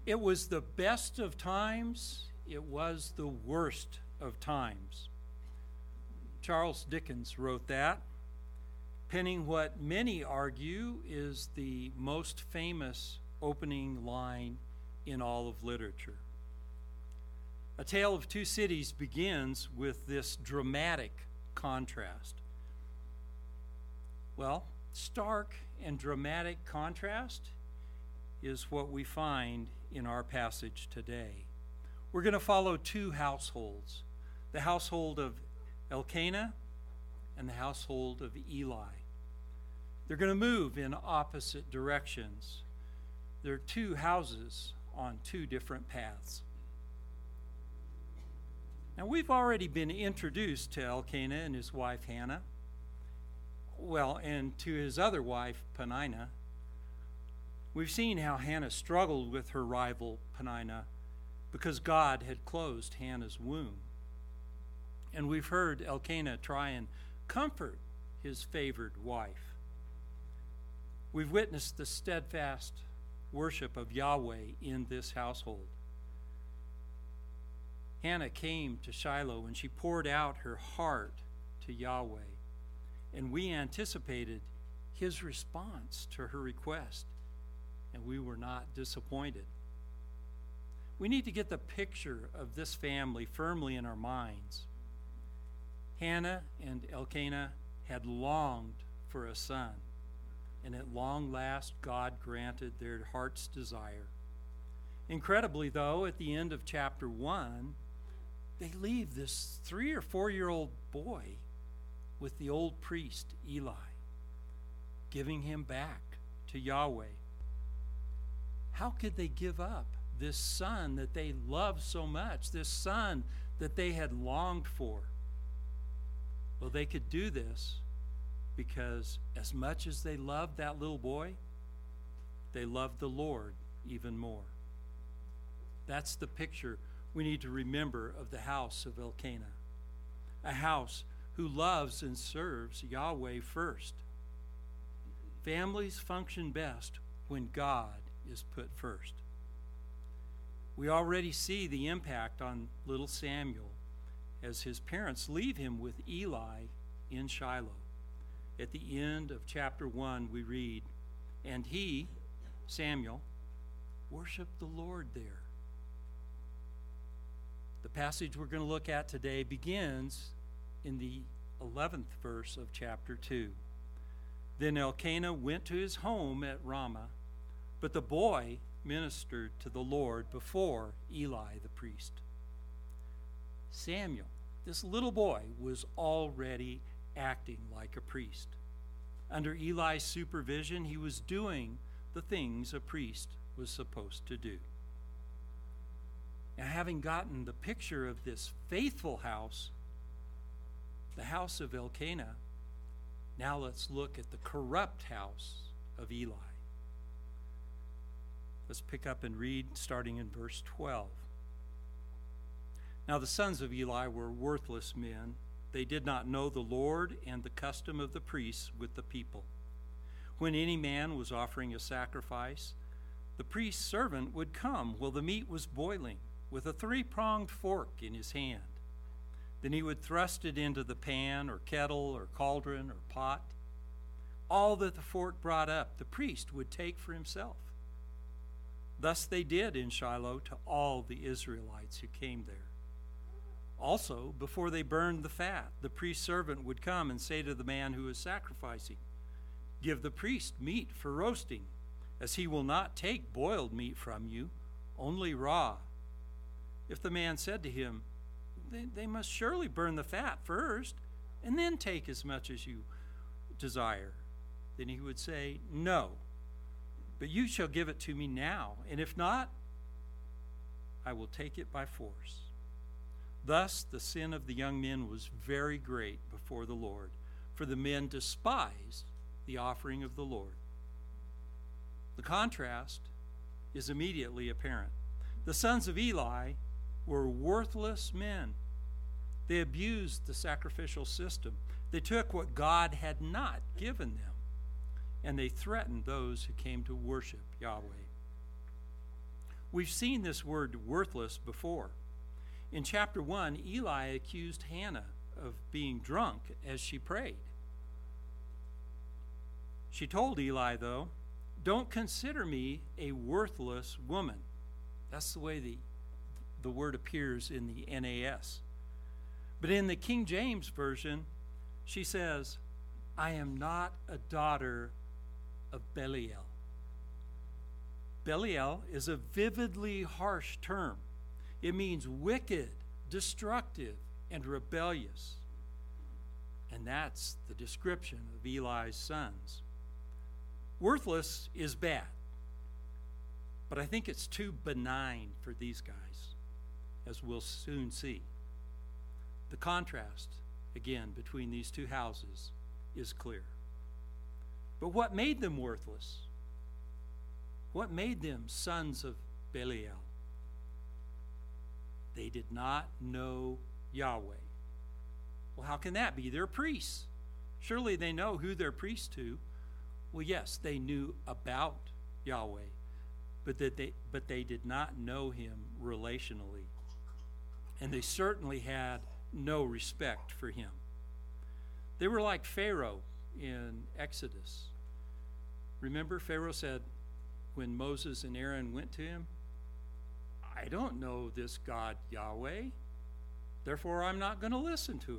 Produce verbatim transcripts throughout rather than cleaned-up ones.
It was the best of times. It was the worst of times. Charles Dickens wrote that, penning what many argue is the most famous opening line in all of literature. A Tale of Two Cities begins with this dramatic contrast. Well, stark and dramatic contrast is what we find in our passage today. We're going to follow two households, the household of Elkanah and the household of Eli. They're going to move in opposite directions. They're two houses on two different paths. Now, we've already been introduced to Elkanah and his wife Hannah, well, and to his other wife, Peninnah. We've seen how Hannah struggled with her rival, Peninnah, because God had closed Hannah's womb. And we've heard Elkanah try and comfort his favored wife. We've witnessed the steadfast worship of Yahweh in this household. Hannah came to Shiloh and she poured out her heart to Yahweh. And we anticipated his response to her request, and we were not disappointed. We need to get the picture of this family firmly in our minds. Hannah and Elkanah had longed for a son, and at long last God granted their heart's desire. Incredibly, though, at the end of chapter one, they leave this three or four-year-old boy with the old priest, Eli, giving him back to Yahweh. How could they give up this son that they loved so much, this son that they had longed for? Well, they could do this because as much as they loved that little boy, they loved the Lord even more. That's the picture we need to remember of the house of Elkanah, a house who loves and serves Yahweh first. Families function best when God is put first. We already see the impact on little Samuel as his parents leave him with Eli in Shiloh. At the end of chapter one, we read, "And he, Samuel, worshiped the Lord there." The passage we're going to look at today begins in the eleventh verse of chapter two. Then Elkanah went to his home at Ramah, but the boy ministered to the Lord before Eli the priest. Samuel, this little boy, was already acting like a priest. Under Eli's supervision, he was doing the things a priest was supposed to do. Now, having gotten the picture of this faithful house, the house of Elkanah, now let's look at the corrupt house of Eli. Let's pick up and read starting in verse twelve. Now the sons of Eli were worthless men. They did not know the Lord and the custom of the priests with the people. When any man was offering a sacrifice, the priest's servant would come while the meat was boiling, with a three-pronged fork in his hand. Then he would thrust it into the pan or kettle or cauldron or pot. All that the fork brought up, the priest would take for himself. Thus they did in Shiloh to all the Israelites who came there. Also, before they burned the fat, the priest's servant would come and say to the man who was sacrificing, "Give the priest meat for roasting, as he will not take boiled meat from you, only raw." If the man said to him, They, they must surely burn the fat first, and then take as much as you desire, then he would say, "No, but you shall give it to me now, and if not, I will take it by force." Thus the sin of the young men was very great before the Lord, for the men despised the offering of the Lord. The contrast is immediately apparent. The sons of Eli were worthless men. They abused the sacrificial system. They took what God had not given them, and they threatened those who came to worship Yahweh. We've seen this word worthless before. In chapter one, Eli accused Hannah of being drunk as she prayed. She told Eli, though, "Don't consider me a worthless woman." That's the way the, the word appears in the N A S. But in the King James Version, she says, "I am not a daughter of Belial." Belial is a vividly harsh term. It means wicked, destructive, and rebellious. And that's the description of Eli's sons. Worthless is bad, but I think it's too benign for these guys, as we'll soon see. The contrast, again, between these two houses is clear. But what made them worthless? What made them sons of Belial? They did not know Yahweh. Well, how can that be? They're priests. Surely they know who they're priests to. Well, yes, they knew about Yahweh, but that they but they did not know him relationally. And they certainly had no respect for him. They were like Pharaoh in Exodus. Remember, Pharaoh said when Moses and Aaron went to him, "I don't know this God Yahweh, therefore I'm not going to listen to him."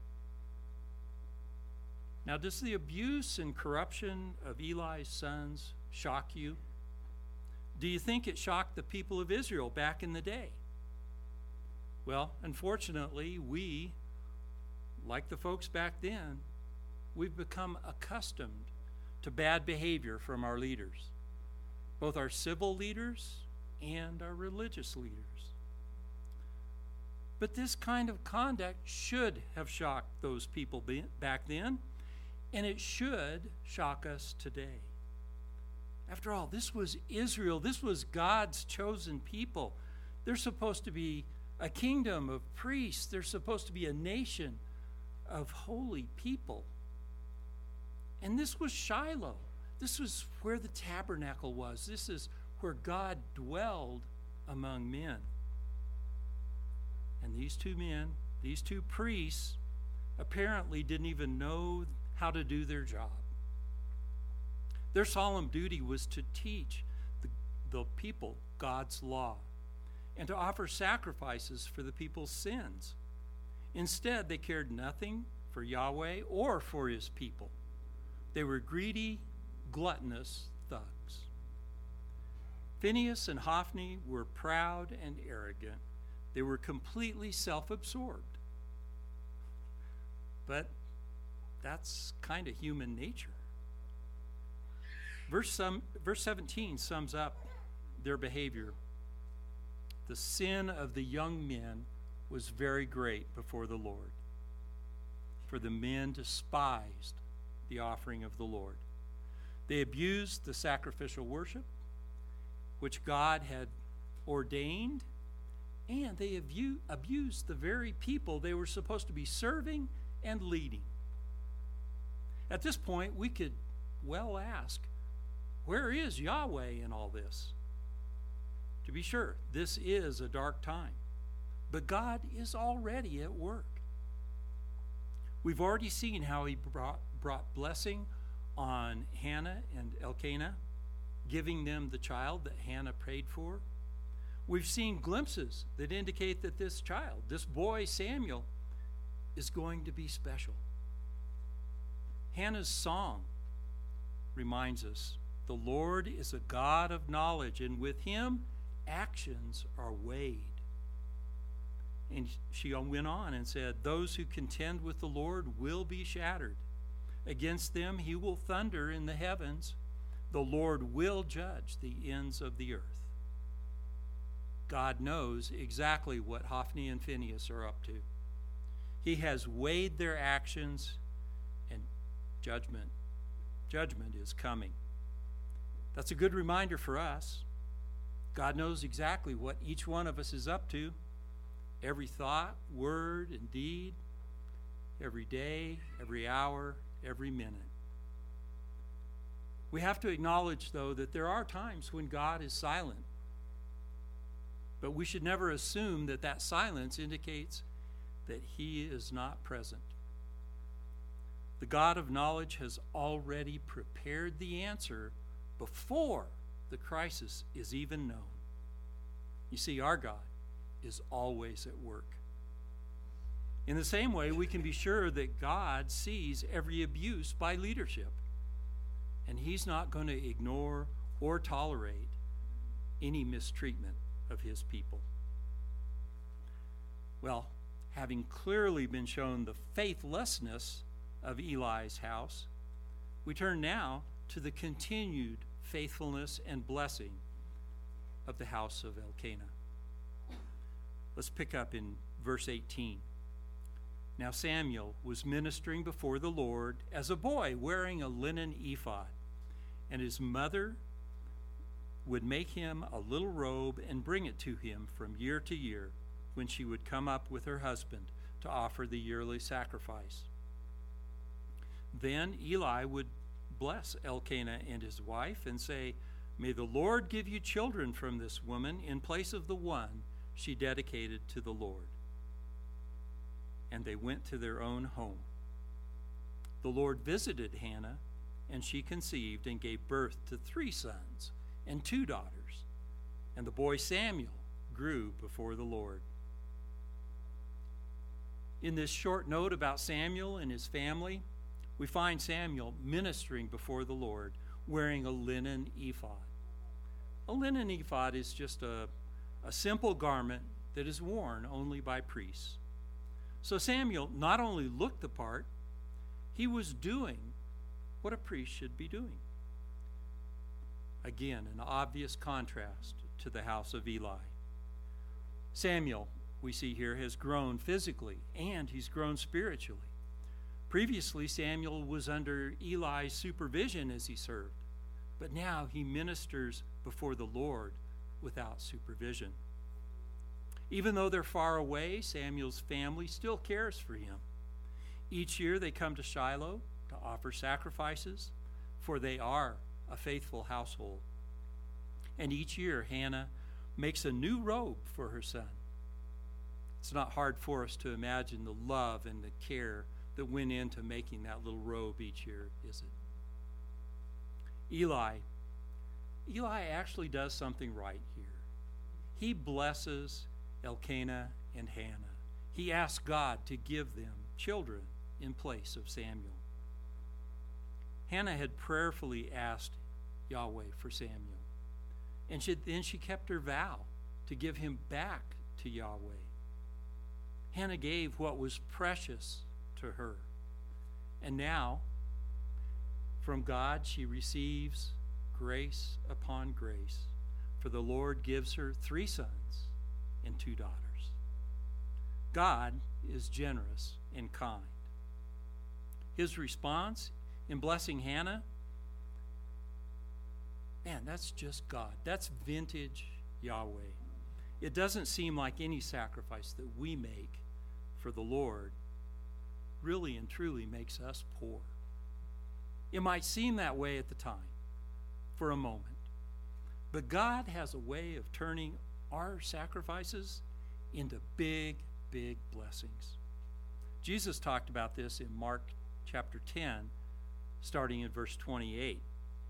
Now, does the abuse and corruption of Eli's sons shock you? Do you think it shocked the people of Israel back in the day? Well, unfortunately, we, like the folks back then, we've become accustomed to bad behavior from our leaders, both our civil leaders and our religious leaders. But this kind of conduct should have shocked those people back then, and it should shock us today. After all, this was Israel. This was God's chosen people. They're supposed to be a kingdom of priests. They're supposed to be a nation of holy people. And this was Shiloh. This was where the tabernacle was. This is where God dwelled among men. And these two men, these two priests, apparently didn't even know how to do their job. Their solemn duty was to teach the, the people God's law and to offer sacrifices for the people's sins. Instead, they cared nothing for Yahweh or for his people. They were greedy, gluttonous thugs. Phinehas and Hophni were proud and arrogant. They were completely self-absorbed. But that's kind of human nature. Verse, some, verse seventeen sums up their behavior. The sin of the young men was very great before the Lord, for the men despised the offering of the Lord. They abused the sacrificial worship, which God had ordained, and they abu- abused the very people they were supposed to be serving and leading. At this point, we could well ask, where is Yahweh in all this? To be sure, this is a dark time, but God is already at work. We've already seen how he brought, brought blessing on Hannah and Elkanah, giving them the child that Hannah prayed for. We've seen glimpses that indicate that this child, this boy Samuel, is going to be special. Hannah's song reminds us the Lord is a God of knowledge, and with him actions are weighed. And she went on and said, those who contend with the Lord will be shattered. Against them he will thunder in the heavens. The Lord will judge the ends of the earth. God knows exactly what Hophni and Phinehas are up to. He has weighed their actions, and judgment, judgment is coming. That's a good reminder for us. God knows exactly what each one of us is up to. Every thought, word, and deed, every day, every hour, every minute. We have to acknowledge, though, that there are times when God is silent. But we should never assume that that silence indicates that he is not present. The God of knowledge has already prepared the answer before the crisis is even known. You see, our God is always at work. In the same way, we can be sure that God sees every abuse by leadership, and he's not going to ignore or tolerate any mistreatment of his people. Well, having clearly been shown the faithlessness of Eli's house, we turn now to the continued faithfulness and blessing of the house of Elkanah. Let's pick up in verse eighteen. Now Samuel was ministering before the Lord as a boy wearing a linen ephod, and his mother would make him a little robe and bring it to him from year to year when she would come up with her husband to offer the yearly sacrifice. Then Eli would bless Elkanah and his wife and say, "May the Lord give you children from this woman in place of the one she dedicated to the Lord." And they went to their own home. The Lord visited Hannah, and she conceived and gave birth to three sons and two daughters. And the boy Samuel grew before the Lord. In this short note about Samuel and his family, we find Samuel ministering before the Lord wearing a linen ephod. A linen ephod is just a, a simple garment that is worn only by priests. So Samuel not only looked the part, he was doing what a priest should be doing. Again, an obvious contrast to the house of Eli. Samuel, we see here, has grown physically and he's grown spiritually. Previously, Samuel was under Eli's supervision as he served, but now he ministers before the Lord without supervision. Even though they're far away, Samuel's family still cares for him. Each year they come to Shiloh to offer sacrifices, for they are a faithful household. And each year Hannah makes a new robe for her son. It's not hard for us to imagine the love and the care that went into making that little robe each year, is it? Eli, Eli actually does something right here. He blesses Elkanah and Hannah. He asks God to give them children in place of Samuel. Hannah had prayerfully asked Yahweh for Samuel, and she, then she kept her vow to give him back to Yahweh. Hannah gave what was precious to her, and now from God she receives grace upon grace, for the Lord gives her three sons and two daughters. God is generous and kind. His response in blessing Hannah, man, that's just God. That's vintage Yahweh. It doesn't seem like any sacrifice that we make for the Lord really and truly makes us poor. It might seem that way at the time, for a moment, but God has a way of turning our sacrifices into big, big blessings. Jesus talked about this in Mark chapter ten, starting in verse twenty-eight.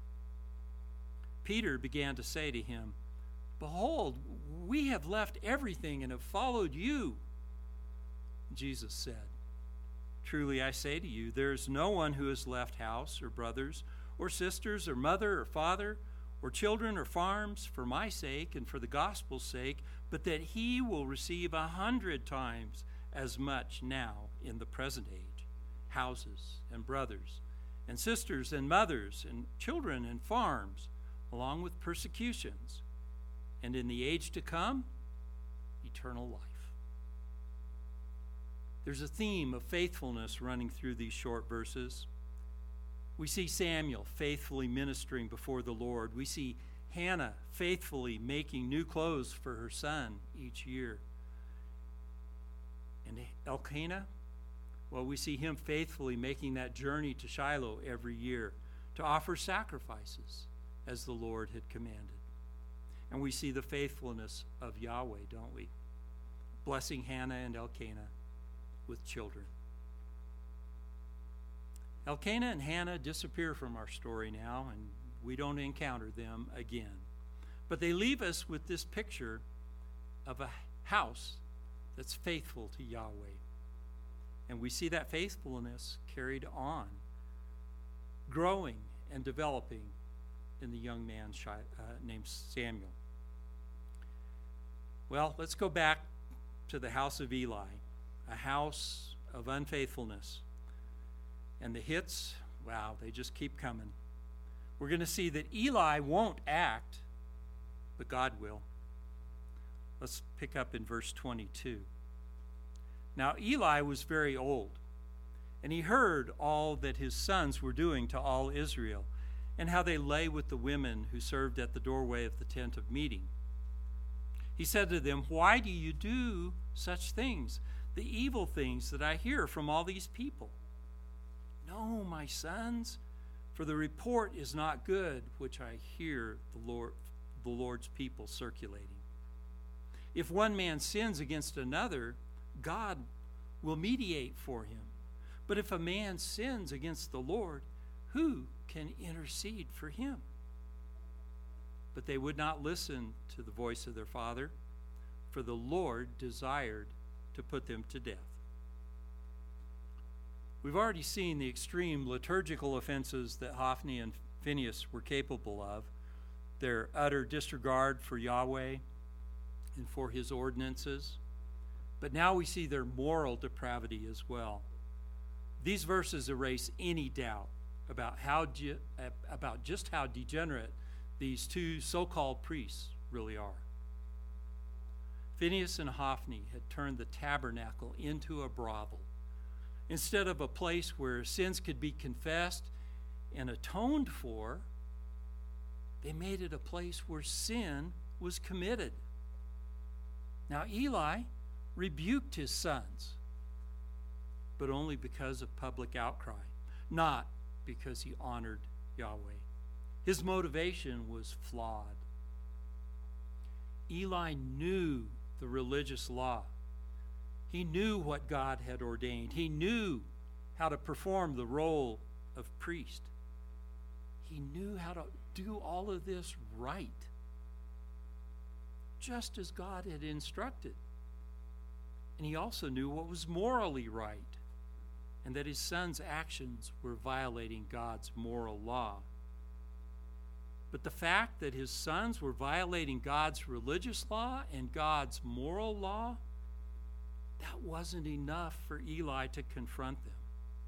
Peter began to say to him, "Behold, we have left everything and have followed you." Jesus said, "Truly I say to you, there is no one who has left house or brothers or sisters or mother or father or children or farms for my sake and for the gospel's sake, but that he will receive a hundred times as much now in the present age, houses and brothers and sisters and mothers and children and farms, along with persecutions, and in the age to come, eternal life." There's a theme of faithfulness running through these short verses. We see Samuel faithfully ministering before the Lord. We see Hannah faithfully making new clothes for her son each year. And Elkanah, well, we see him faithfully making that journey to Shiloh every year to offer sacrifices as the Lord had commanded. And we see the faithfulness of Yahweh, don't we? Blessing Hannah and Elkanah with children. Elkanah and Hannah disappear from our story now, and we don't encounter them again. But they leave us with this picture of a house that's faithful to Yahweh. And we see that faithfulness carried on, growing and developing in the young man uh, named Samuel. Well, let's go back to the house of Eli, a house of unfaithfulness. And the hits, wow, they just keep coming. We're going to see that Eli won't act, but God will. Let's pick up in verse twenty-two. Now Eli was very old, and he heard all that his sons were doing to all Israel, and how they lay with the women who served at the doorway of the tent of meeting. He said to them, "Why do you do such things, the evil things that I hear from all these people? No, my sons, for the report is not good which I hear the Lord, the Lord's people circulating. If one man sins against another, God will mediate for him. But if a man sins against the Lord, who can intercede for him?" But they would not listen to the voice of their father, for the Lord desired to put them to death. We've already seen the extreme liturgical offenses that Hophni and Phinehas were capable of, their utter disregard for Yahweh and for his ordinances. But now we see their moral depravity as well. These verses erase any doubt about how ge- about just how degenerate these two so-called priests really are. Phinehas and Hophni had turned the tabernacle into a brothel. Instead of a place where sins could be confessed and atoned for, they made it a place where sin was committed. Now Eli rebuked his sons, but only because of public outcry, not because he honored Yahweh. His motivation was flawed. Eli knew the religious law. He knew what God had ordained. He knew how to perform the role of priest. He knew how to do all of this right, just as God had instructed. And he also knew what was morally right, and that his son's actions were violating God's moral law. But the fact that his sons were violating God's religious law and God's moral law, that wasn't enough for Eli to confront them.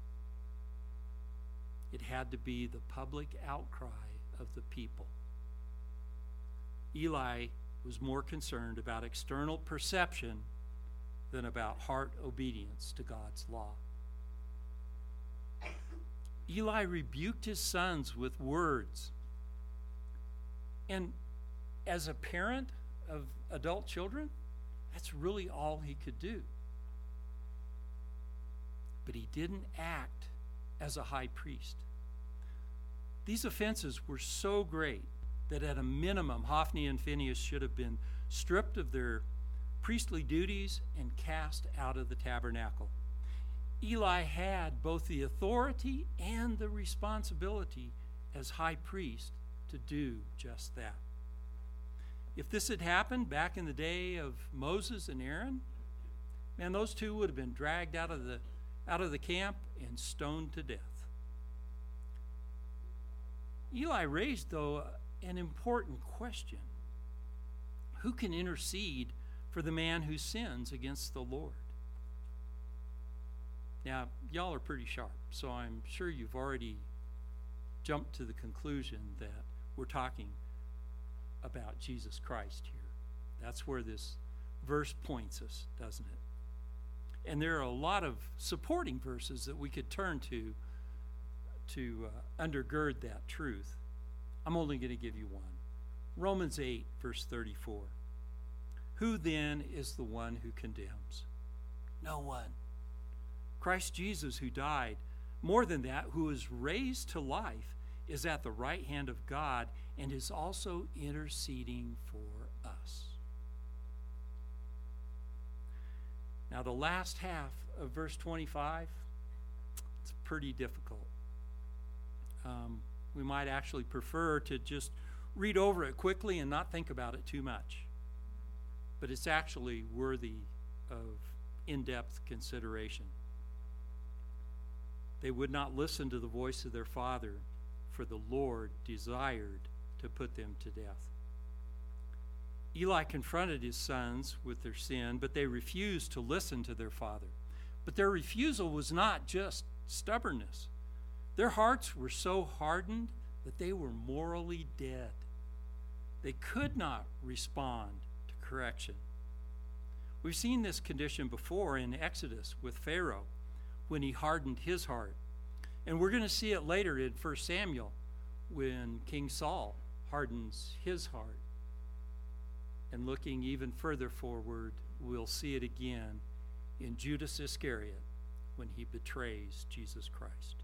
It had to be the public outcry of the people. Eli was more concerned about external perception than about heart obedience to God's law. Eli rebuked his sons with words. And as a parent of adult children, that's really all he could do. But he didn't act as a high priest. These offenses were so great that at a minimum, Hophni and Phinehas should have been stripped of their priestly duties and cast out of the tabernacle. Eli had both the authority and the responsibility as high priest to do just that. If this had happened back in the day of Moses and Aaron, man, those two would have been dragged out of the out of the camp and stoned to death. Eli raised, though, an important question. Who can intercede for the man who sins against the Lord? Now, y'all are pretty sharp, so I'm sure you've already jumped to the conclusion that we're talking about Jesus Christ here. That's where this verse points us, doesn't it? And there are a lot of supporting verses that we could turn to to uh, undergird that truth. I'm only going to give you one. Romans eight, verse thirty-four. Who then is the one who condemns? No one. Christ Jesus, who died, more than that, who was raised to life, is at the right hand of God and is also interceding for us. Now, the last half of verse twenty-five, it's pretty difficult. Um, we might actually prefer to just read over it quickly and not think about it too much. But it's actually worthy of in-depth consideration. They would not listen to the voice of their father, for the Lord desired to put them to death. Eli confronted his sons with their sin, but they refused to listen to their father. But their refusal was not just stubbornness. Their hearts were so hardened that they were morally dead. They could not respond to correction. We've seen this condition before in Exodus with Pharaoh when he hardened his heart. And we're going to see it later in First Samuel when King Saul hardens his heart. And looking even further forward, we'll see it again in Judas Iscariot when he betrays Jesus Christ.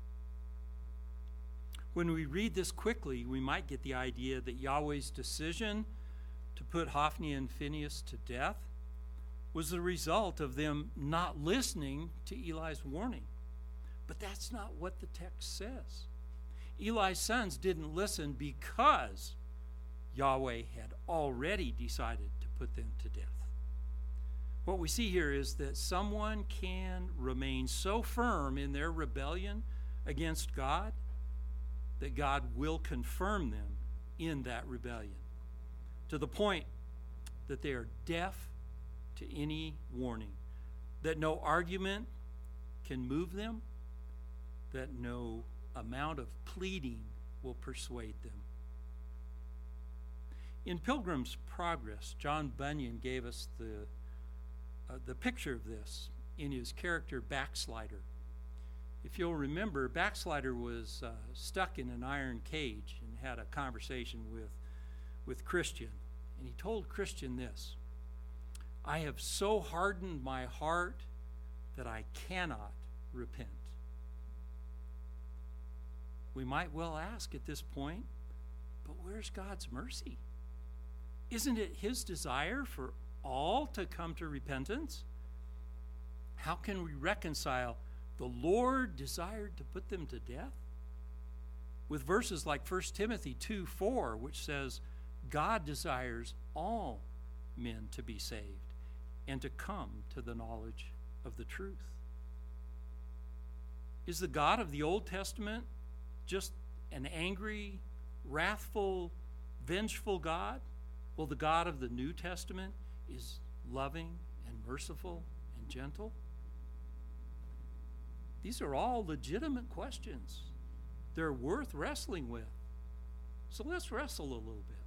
When we read this quickly, we might get the idea that Yahweh's decision to put Hophni and Phinehas to death was the result of them not listening to Eli's warning. But that's not what the text says. Eli's sons didn't listen because Yahweh had already decided to put them to death. What we see here is that someone can remain so firm in their rebellion against God that God will confirm them in that rebellion, to the point that they are deaf to any warning, that no argument can move them, that no amount of pleading will persuade them. In Pilgrim's Progress, John Bunyan gave us the, uh, the picture of this in his character Backslider. If you'll remember, Backslider was uh, stuck in an iron cage and had a conversation with, with Christian. And he told Christian this: "I have so hardened my heart that I cannot repent." We might well ask at this point, but where's God's mercy? Isn't it his desire for all to come to repentance? How can we reconcile the Lord desired to put them to death with verses like First Timothy two four, which says, God desires all men to be saved and to come to the knowledge of the truth? Is the God of the Old Testament just an angry, wrathful, vengeful God? Well, the God of the New Testament is loving and merciful and gentle. These are all legitimate questions. They're worth wrestling with. So let's wrestle a little bit.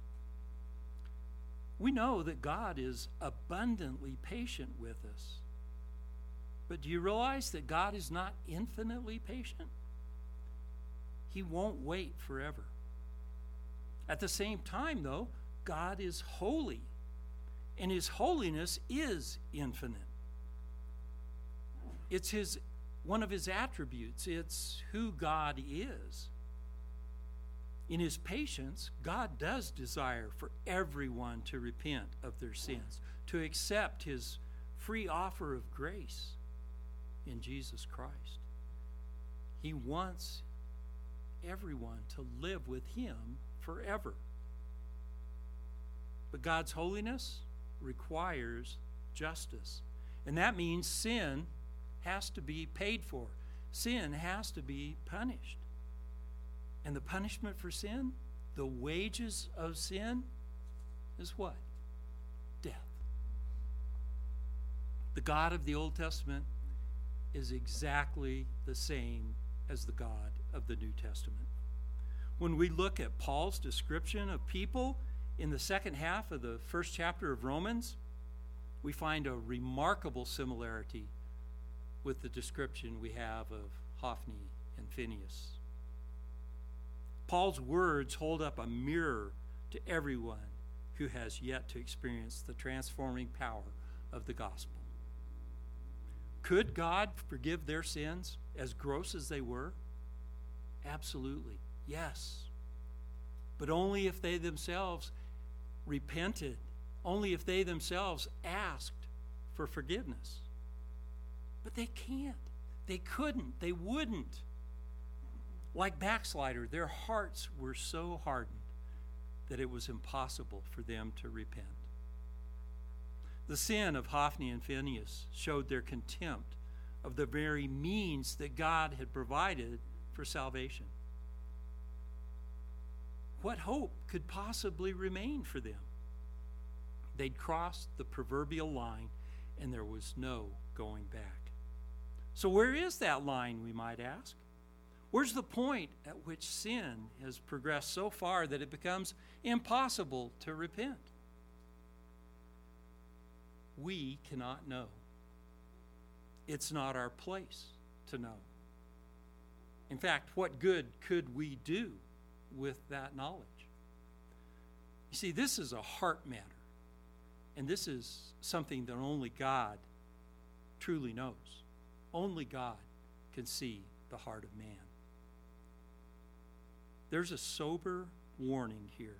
We know that God is abundantly patient with us. But do you realize that God is not infinitely patient? He won't wait forever. At the same time, though, God is holy, and his holiness is infinite. It's his one of his attributes. It's who God is. In his patience, God does desire for everyone to repent of their sins, to accept his free offer of grace in Jesus Christ. He wants everyone to live with him forever. But God's holiness requires justice. And that means sin has to be paid for. Sin has to be punished. And the punishment for sin, the wages of sin, is what? Death. The God of the Old Testament is exactly the same as the God of the New Testament. When we look at Paul's description of people in the second half of the first chapter of Romans, we find a remarkable similarity with the description we have of Hophni and Phinehas. Paul's words hold up a mirror to everyone who has yet to experience the transforming power of the gospel. Could God forgive their sins, as gross as they were? Absolutely, Yes. But only if they themselves repented, only if they themselves asked for forgiveness. But they can't. They couldn't. They wouldn't. Like backslider, their hearts were so hardened that it was impossible for them to repent. The sin of Hophni and Phinehas showed their contempt of the very means that God had provided for salvation. What hope could possibly remain for them? They'd crossed the proverbial line, and there was no going back. So where is that line, we might ask? Where's the point at which sin has progressed so far that it becomes impossible to repent? We cannot know. It's not our place to know. In fact, what good could we do with that knowledge? You see, this is a heart matter, and this is something that only God truly knows. Only God can see the heart of man. There's a sober warning here.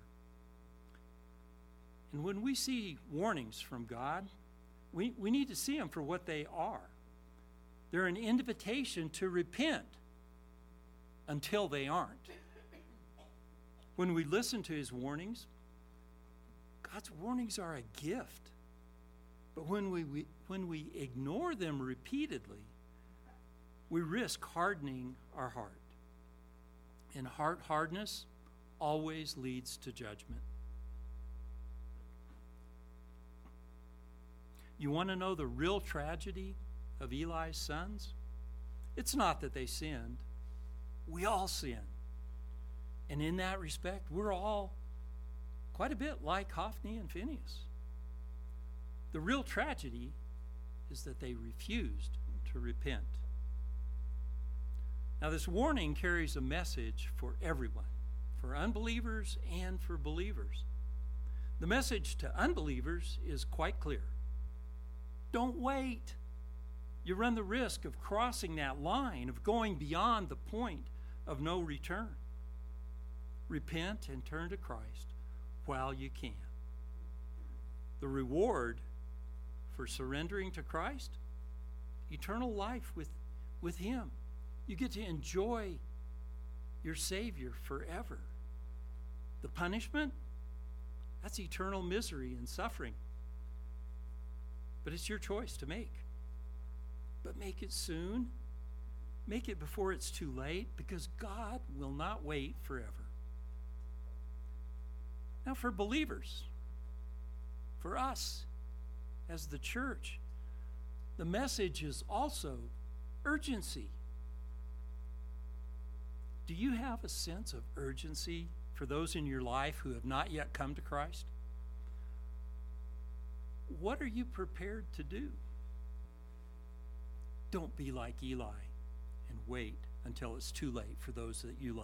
And when we see warnings from God, we, we need to see them for what they are. They're an invitation to repent until they aren't. When we listen to his warnings, God's warnings are a gift. But when we, we when we ignore them repeatedly, we risk hardening our heart. And heart hardness always leads to judgment. You want to know the real tragedy of Eli's sons? It's not that they sinned. We all sin. And in that respect, we're all quite a bit like Hophni and Phinehas. The real tragedy is that they refused to repent. Now, this warning carries a message for everyone, for unbelievers and for believers. The message to unbelievers is quite clear. Don't wait. You run the risk of crossing that line, of going beyond the point of no return. Repent and turn to Christ while you can. The reward for surrendering to Christ? Eternal life with, with him. You get to enjoy your Savior forever. The punishment? That's eternal misery and suffering. But it's your choice to make. But make it soon. Make it before it's too late, because God will not wait forever. Now, for believers, for us as the church, the message is also urgency. Do you have a sense of urgency for those in your life who have not yet come to Christ? What are you prepared to do? Don't be like Eli and wait until it's too late for those that you love.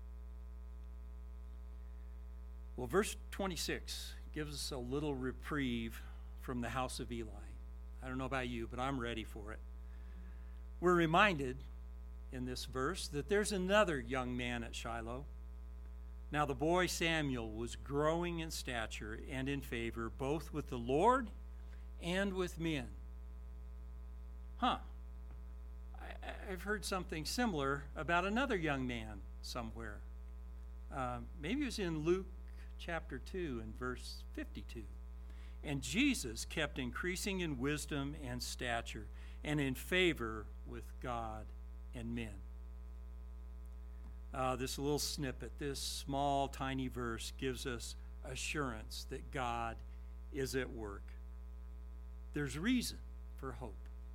Well, verse twenty-six gives us a little reprieve from the house of Eli. I don't know about you, but I'm ready for it. We're reminded in this verse that there's another young man at Shiloh. Now the boy Samuel was growing in stature and in favor, both with the Lord and with men. Huh. I, I've heard something similar about another young man somewhere. Uh, maybe it was in Luke chapter two and verse fifty-two. And Jesus kept increasing in wisdom and stature and in favor with God and men. Uh, this little snippet, this small, tiny verse gives us assurance that God is at work. There's reason for hope.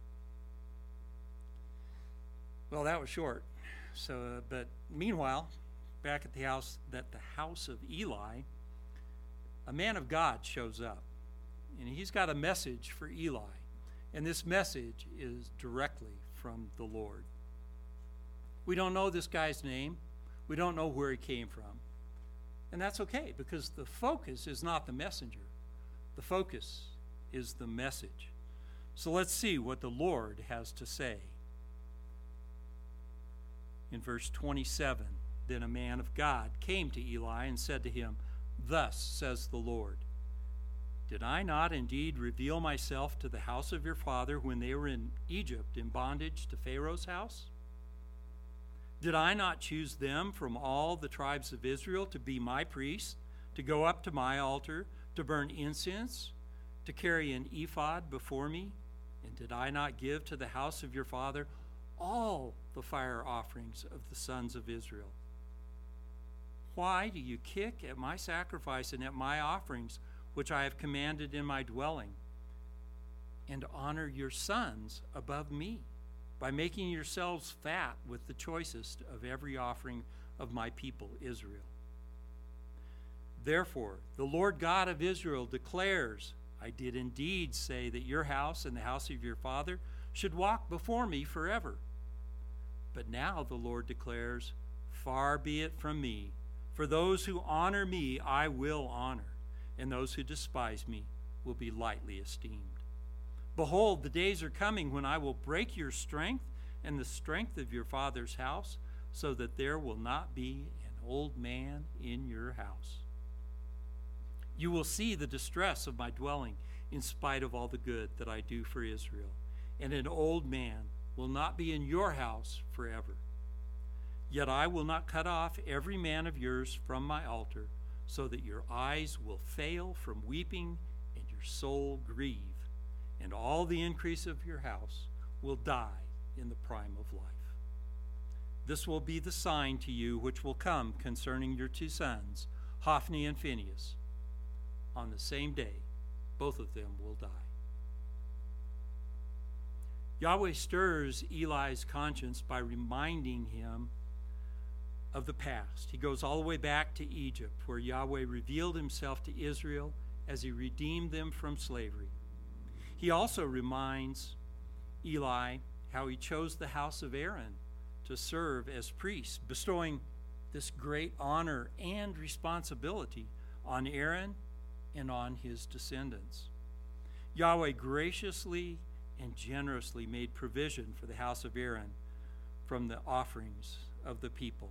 Well, that was short. So, uh, but meanwhile, back at the house, at the house of Eli, a man of God shows up, and he's got a message for Eli, and this message is directly from the Lord. We don't know this guy's name. We don't know where he came from. And that's okay, because the focus is not the messenger. The focus is the message. So let's see what the Lord has to say. In verse twenty-seven, Then a man of God came to Eli and said to him, "Thus says the Lord, did I not indeed reveal myself to the house of your father when they were in Egypt in bondage to Pharaoh's house? Did I not choose them from all the tribes of Israel to be my priests, to go up to my altar, to burn incense, to carry an ephod before me? And did I not give to the house of your father all the fire offerings of the sons of Israel? Why do you kick at my sacrifice and at my offerings, which I have commanded in my dwelling, and honor your sons above me, by making yourselves fat with the choicest of every offering of my people Israel? Therefore, the Lord God of Israel declares, I did indeed say that your house and the house of your father should walk before me forever. But now the Lord declares, far be it from me, for those who honor me I will honor, and those who despise me will be lightly esteemed. Behold, the days are coming when I will break your strength and the strength of your father's house, so that there will not be an old man in your house. You will see the distress of my dwelling in spite of all the good that I do for Israel, and an old man will not be in your house forever. Yet I will not cut off every man of yours from my altar, so that your eyes will fail from weeping and your soul grieve, and all the increase of your house will die in the prime of life. This will be the sign to you which will come concerning your two sons, Hophni and Phinehas. On the same day, both of them will die." Yahweh stirs Eli's conscience by reminding him of the past. He goes all the way back to Egypt, where Yahweh revealed himself to Israel as he redeemed them from slavery. He also reminds Eli how he chose the house of Aaron to serve as priests, bestowing this great honor and responsibility on Aaron and on his descendants. Yahweh graciously and generously made provision for the house of Aaron from the offerings of the people.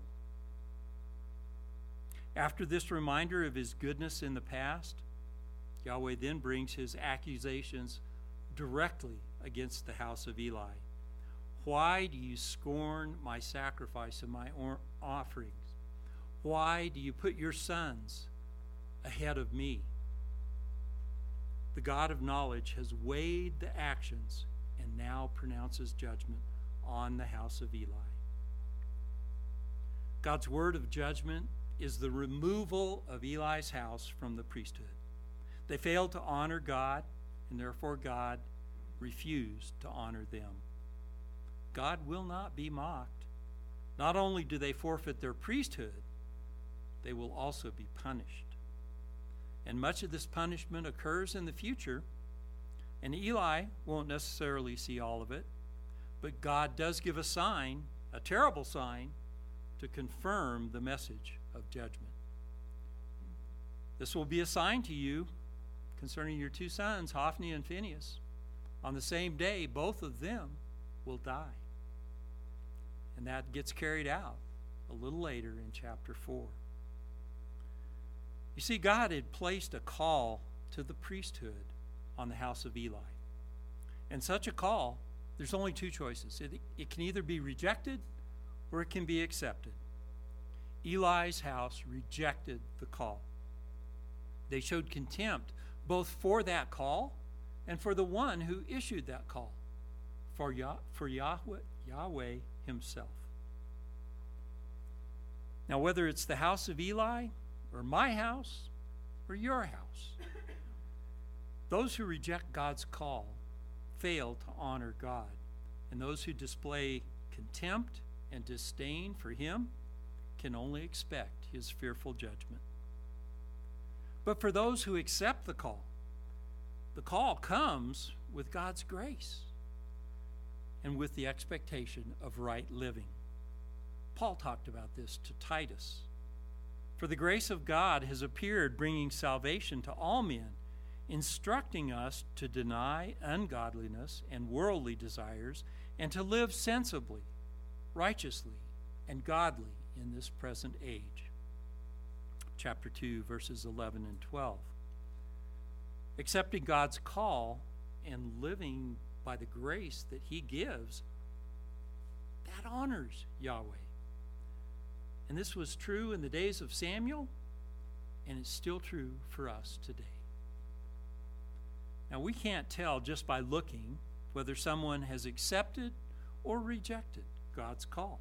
After this reminder of his goodness in the past, Yahweh then brings his accusations directly against the house of Eli. Why do you scorn my sacrifice and my offerings? Why do you put your sons ahead of me? The God of knowledge has weighed the actions and now pronounces judgment on the house of Eli. God's word of judgment is the removal of Eli's house from the priesthood. They failed to honor God, and therefore God refused to honor them. God will not be mocked. Not only do they forfeit their priesthood, they will also be punished. And much of this punishment occurs in the future, and Eli won't necessarily see all of it, but God does give a sign, a terrible sign, to confirm the message of judgment. This will be a sign to you concerning your two sons, Hophni and Phinehas. On the same day, both of them will die. And that gets carried out a little later in chapter four. You see, God had placed a call to the priesthood on the house of Eli. And such a call, there's only two choices. It, it can either be rejected or it can be accepted. Eli's house rejected the call. They showed contempt both for that call and for the one who issued that call, for, Yah- for Yahweh, Yahweh himself. Now, whether it's the house of Eli or my house or your house, those who reject God's call fail to honor God, and those who display contempt and disdain for him can only expect his fearful judgment. But for those who accept the call, the call comes with God's grace and with the expectation of right living. Paul talked about this to Titus. For the grace of God has appeared, bringing salvation to all men, instructing us to deny ungodliness and worldly desires and to live sensibly, righteously, and godly in this present age. Chapter two, verses eleven and twelve. Accepting God's call and living by the grace that he gives, that honors Yahweh. And this was true in the days of Samuel, and it's still true for us today. Now, we can't tell just by looking whether someone has accepted or rejected God's call.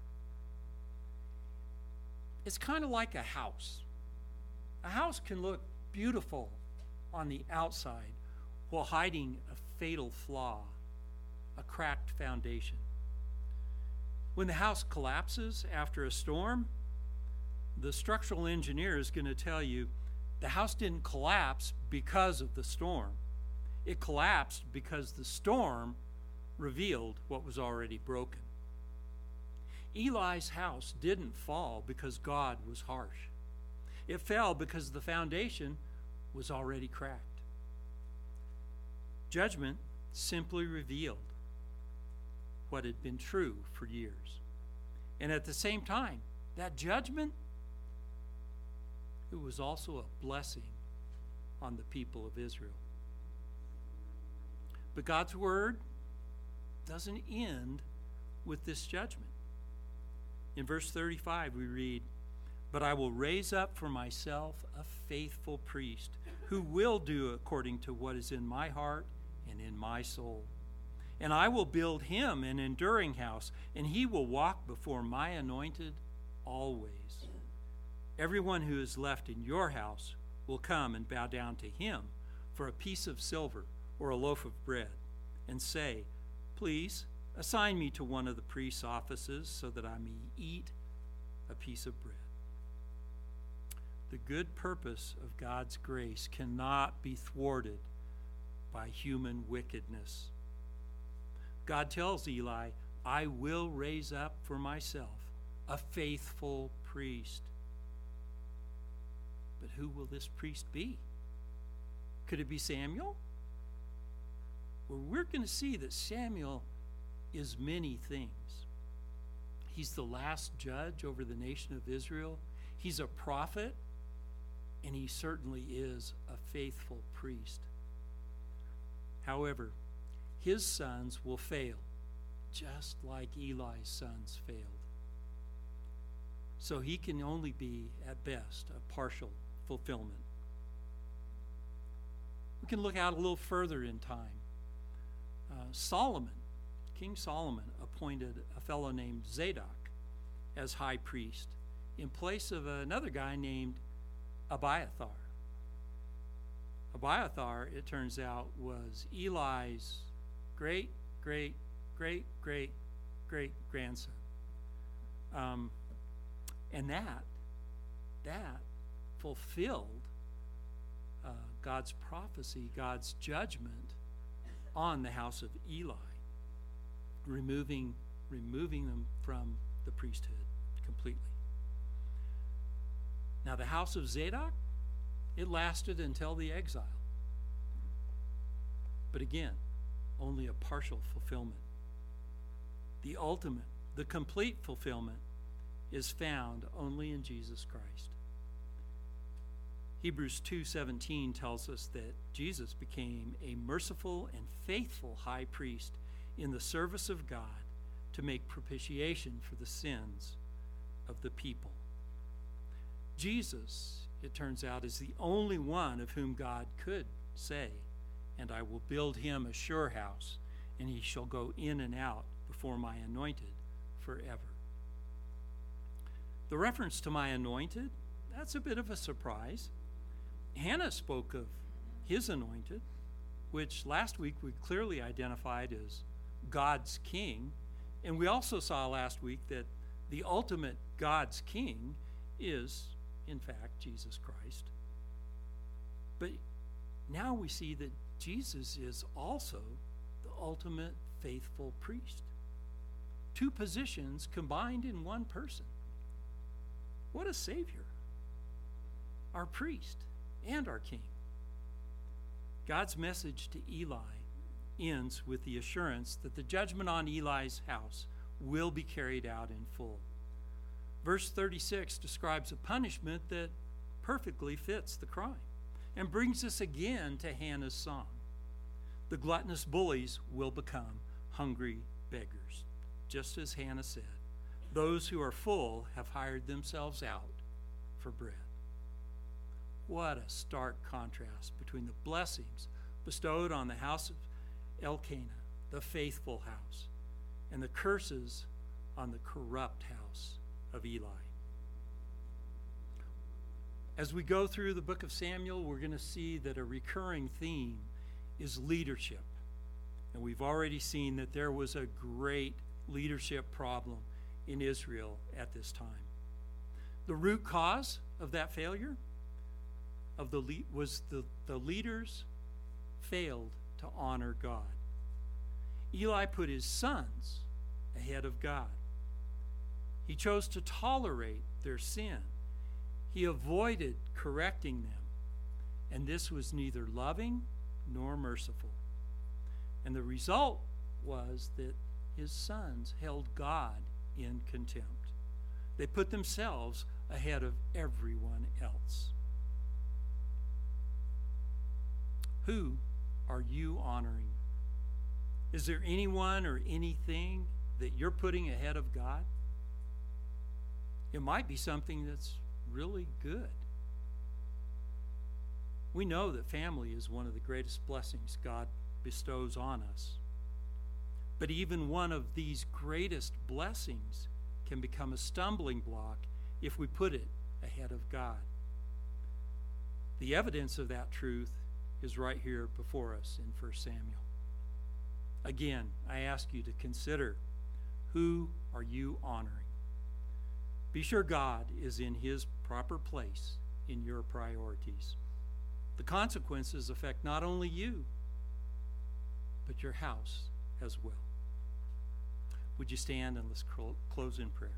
It's kind of like a house. A house can look beautiful on the outside while hiding a fatal flaw, a cracked foundation. When the house collapses after a storm, the structural engineer is going to tell you the house didn't collapse because of the storm. It collapsed because the storm revealed what was already broken. Eli's house didn't fall because God was harsh. It fell because the foundation was already cracked. Judgment simply revealed what had been true for years. And at the same time, that judgment, it was also a blessing on the people of Israel. But God's word doesn't end with this judgment. In verse thirty-five, we read, "But I will raise up for myself a faithful priest who will do according to what is in my heart and in my soul. And I will build him an enduring house, and he will walk before my anointed always. Everyone who is left in your house will come and bow down to him for a piece of silver or a loaf of bread, and say, 'Please assign me to one of the priest's offices so that I may eat a piece of bread.'" The good purpose of God's grace cannot be thwarted by human wickedness. God tells Eli, "I will raise up for myself a faithful priest." But who will this priest be? Could it be Samuel? Well, we're going to see that Samuel is many things. He's the last judge over the nation of Israel. He's a prophet, and he certainly is a faithful priest. However, his sons will fail, just like Eli's sons failed. So he can only be, at best, a partial fulfillment. We can look out a little further in time. Uh, Solomon, King Solomon, appointed a fellow named Zadok as high priest in place of another guy named Abiathar. Abiathar, it turns out, was Eli's great, great, great, great, great grandson. Um, and that, that fulfilled uh, God's prophecy, God's judgment on the house of Eli, removing, removing them from the priesthood completely. Now, the house of Zadok, it lasted until the exile. But again, only a partial fulfillment. The ultimate, the complete fulfillment is found only in Jesus Christ. Hebrews two seventeen tells us that Jesus became a merciful and faithful high priest in the service of God to make propitiation for the sins of the people. Jesus, it turns out, is the only one of whom God could say, "And I will build him a sure house, and he shall go in and out before my anointed forever." The reference to my anointed, that's a bit of a surprise. Hannah spoke of his anointed, which last week we clearly identified as God's king. And we also saw last week that the ultimate God's king is, in fact, Jesus Christ. But now we see that Jesus is also the ultimate faithful priest. Two positions combined in one person. What a Savior. Our priest and our king. God's message to Eli ends with the assurance that the judgment on Eli's house will be carried out in full. Verse thirty-six describes a punishment that perfectly fits the crime and brings us again to Hannah's song. The gluttonous bullies will become hungry beggars, just as Hannah said. Those who are full have hired themselves out for bread. What a stark contrast between the blessings bestowed on the house of Elkanah, the faithful house, and the curses on the corrupt house of Eli. As we go through the book of Samuel, we're going to see that a recurring theme is leadership. And we've already seen that there was a great leadership problem in Israel at this time. The root cause of that failure of the le- was the, the leaders failed to honor God. Eli put his sons ahead of God. He chose to tolerate their sin. He avoided correcting them. And this was neither loving nor merciful. And the result was that his sons held God in contempt. They put themselves ahead of everyone else. Who are you honoring? Is there anyone or anything that you're putting ahead of God? It might be something that's really good. We know that family is one of the greatest blessings God bestows on us. But even one of these greatest blessings can become a stumbling block if we put it ahead of God. The evidence of that truth is right here before us in First Samuel. Again, I ask you to consider, who are you honoring? Be sure God is in his proper place in your priorities. The consequences affect not only you, but your house as well. Would you stand and let's close in prayer?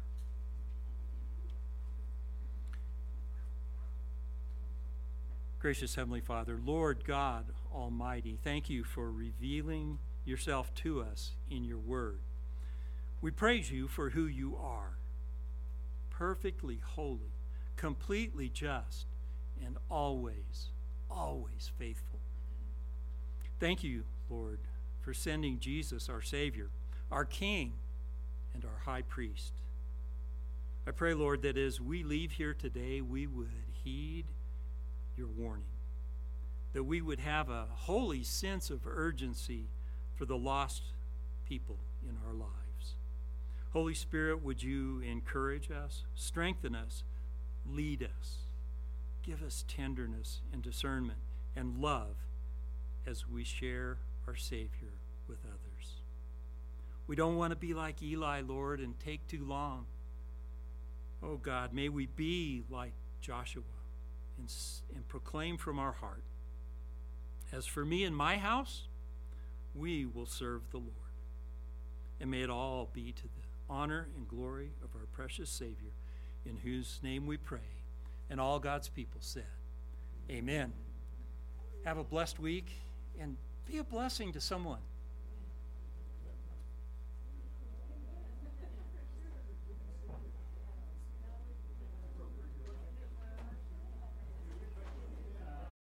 Gracious Heavenly Father, Lord God Almighty, thank you for revealing yourself to us in your word. We praise you for who you are, perfectly holy, completely just, and always, always faithful. Thank you, Lord, for sending Jesus, our Savior, our King, and our High Priest. I pray, Lord, that as we leave here today, we would heed your warning, that we would have a holy sense of urgency for the lost people in our lives. Holy Spirit, would you encourage us, strengthen us, lead us, give us tenderness and discernment and love as we share our Savior with others. We don't want to be like Eli, Lord, and take too long. Oh God, may we be like Joshua and, and proclaim from our heart, as for me and my house, we will serve the Lord. And may it all be to the honor and glory of our precious Savior, in whose name we pray. And all God's people said, amen. Have a blessed week and be a blessing to someone.